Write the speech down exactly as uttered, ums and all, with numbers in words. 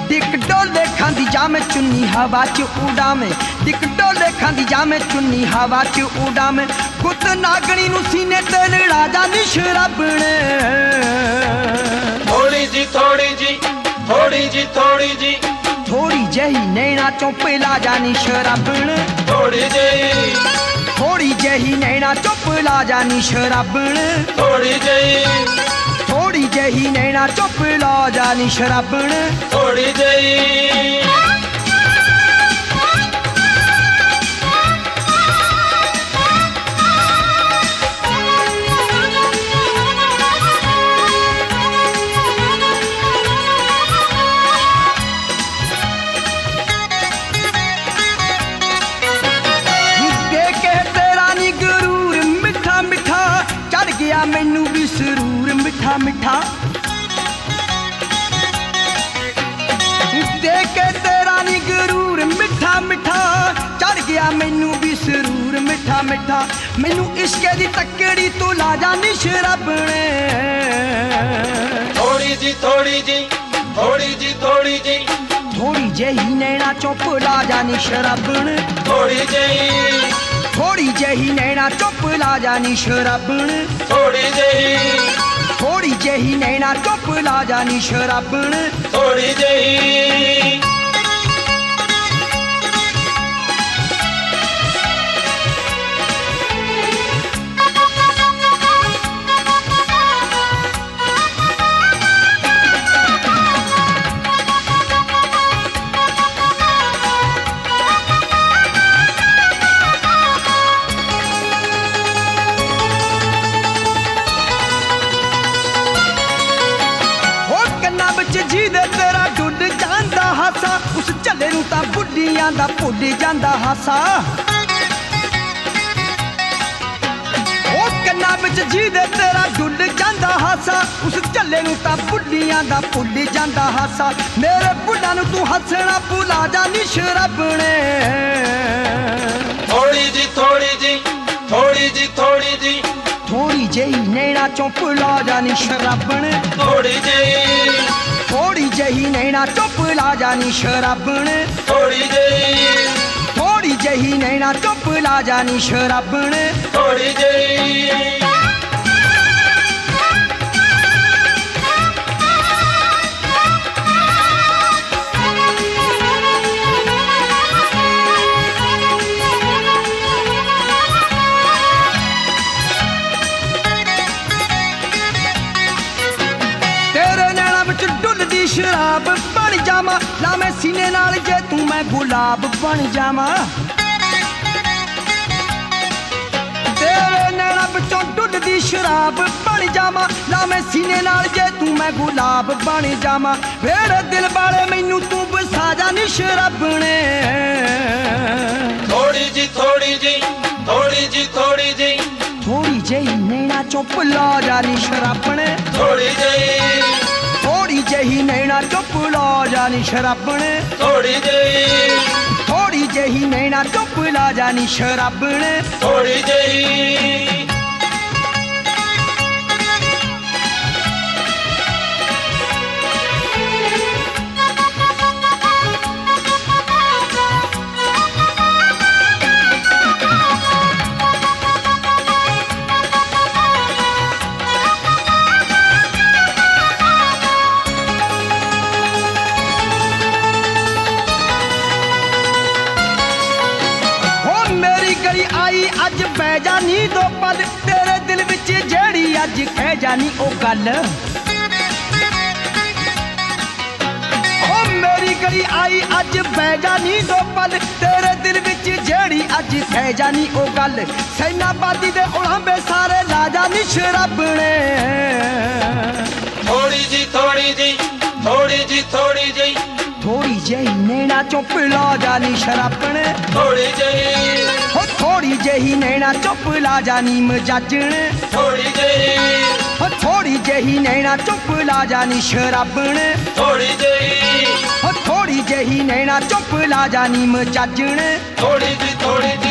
Dick डोले खांदी जामे चुन्नी हवा च उड़ावे डिक डोले खांदी जामे चुन्नी हवा च उड़ावे गुत नागणी नु सीने ते लड़ा जानी शराबणे थोड़ी जी थोड़ी जी थोड़ी जी थोड़ी जी थोड़ी जही नैना चों पिला जानी शराबण थोड़ी जी थोड़ी जही नैना चों पिला जानी शराबण थोड़ी जी थोड़ी जही नैना चों पिला जानी शराबण थोड़ी जी मैनू भी सरूर मिठा मिठा देख के तेरा नी गरूर मिठा मिठा चढ़ गया मैनू भी सरूर मिठा मिठा मैनू इश्क दी तकड़ी तू ला जानी शराबणे थोड़ी जी थोड़ी जी थोड़ी जी थोड़ी जी थोड़ी जही नैना चों पिला जानी शराबण थोड़ी जी थोड़ी जही नैना चों पिला जानी शराबण थोड़ी जी थोड़ी जही नैना चों पिला जानी शराबण थोड़ी जी जी दे तेरा डुੱਡ ਜਾਂਦਾ ਹਾਸਾ ਉਸ ਝੱਲੇ ਨੂੰ ਤਾਂ ਬੁੱਢੀਆਂ ਦਾ ਭੁੱਲ ਜਾਂਦਾ ਹਾਸਾ ਉਹ ਕੰਨਾਂ ਵਿੱਚ ਜੀ ਦੇ ਤੇਰਾ ਡੁੱਡ ਜਾਂਦਾ ਹਾਸਾ ਉਸ ਝੱਲੇ ਨੂੰ ਤਾਂ ਬੁੱਢੀਆਂ ਦਾ ਭੁੱਲ ਜਾਂਦਾ ਹਾਸਾ ਮੇਰੇ ਬੁੱਢਾ ਨੂੰ ਤੂੰ ਹੱਸਣਾ ਭੁਲਾ ਜਾਨੀ ਸ਼ਰਾਬਣੇ थोड़ी जी थोड़ी जी थोड़ी जी थोड़ी जी थोड़ी जही नैना चों पिला जानी शराबण थोड़ी जी थोड़ी जही नैना चों पिला जानी शराबण थोड़ी जी थोड़ी जही नैना चों पिला जानी शराबण थोड़ी जी शराब बन जावा लावे सीने नाल जे तू मैं गुलाब बन जावा तेरे नैना विचों डुੱਲਦੀ शराब बन जावा लावे सीने नाल जे तू मैं गुलाब बन जावा मेरे दिल वाले मैनू तू बसा जानी शराबणे थोड़ी जी थोड़ी जी थोड़ी जी थोड़ी जी थोड़ी जही नैना चों पिला जानी शराबणे थोड़ी जी थोड़ी जही नैना चों पिला जानी शराबणे थोड़ी जी थोड़ी जही नैना चों पिला जानी शराबणे थोड़ी जी आई अज पै जानी दो पल तेरे दिल विच जेड़ी अज कह जानी ओ गल ओ मेरी गली आई अज पै जानी दो पल तेरे दिल विच जेड़ी अज कह जानी ओ गल सैनाबादी दे उलांबे सारे ला जानी शराबणे थोड़ी जी थोड़ी जी थोड़ी जी थोड़ी जी थोड़ी जही नैना चों पिला जानी शराबणे थोड़ी जी हो थोड़ी जही नैना चों पिला जानी मजाजणे थोड़ी जी हो थोड़ी जही नैना चों पिला जानी शराबणे थोड़ी जी हो थोड़ी जही नैना चों पिला जानी मजाजणे थोड़ी जी थोड़ी